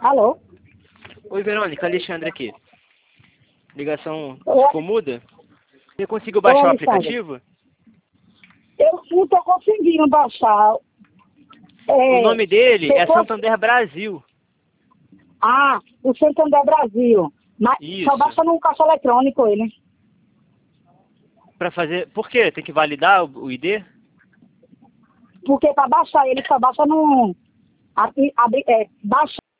Alô? Oi, Verônica, Alexandre aqui. Ligação Oi. ficou muda? Você conseguiu baixar o Alexandre. aplicativo? Eu não estou conseguindo baixar. O nome dele é você Santander Brasil. Ah, o Santander Brasil. Mas Isso. só baixa num caixa eletrônico ele. Para fazer... Por quê? Tem que validar o ID? Porque para baixar ele só baixa num... Baixa